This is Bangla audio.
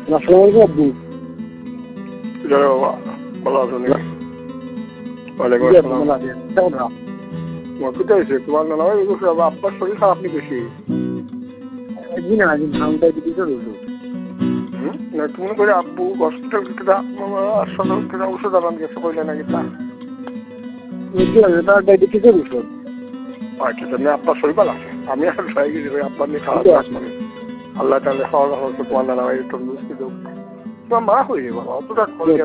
আসসালামু আলাইকুম আব্বু। জয় বাবা, ভালো আছো নাকি? ওয়ালাইকুম আসসালাম। তোমার কোথায় হয়েছে? তোমার নানা ভাই বলছে আব্বার শরীর খারাপ নি বেশি। না তুমি করে আব্বু হসপিটাল আসলে ওষুধ আনান গেছে কইলে নাকি তা? আচ্ছা তুমি আব্বার শরীর ভালো আছে? আমি আর যাই গেছি ভাই আব্বার নিয়ে খারাপ করে। আল্লাহ তাহলে খাওয়া দাওয়া তোমার নানা ভাই তন্দুরস্তি দেব। তোমার মা হয়ে বাবা অতটা